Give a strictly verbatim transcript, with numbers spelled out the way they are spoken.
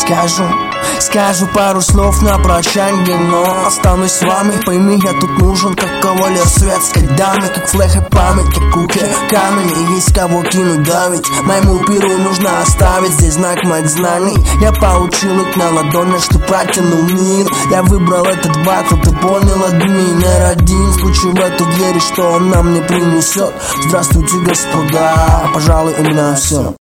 Скажу, скажу пару слов на прощанье, но останусь с вами. Пойми, я тут нужен, как кавалер светской дамы, как флех и память, как кукле камень. И есть кого кинуть, давить, моему пиру нужно оставить здесь знак моих знаний. Я получил их на ладони, что протянул мир. Я выбрал этот батл, ты понял, админер один. Стучу в эту дверь, что он нам не принесет. Здравствуйте, господа, пожалуй, у меня все.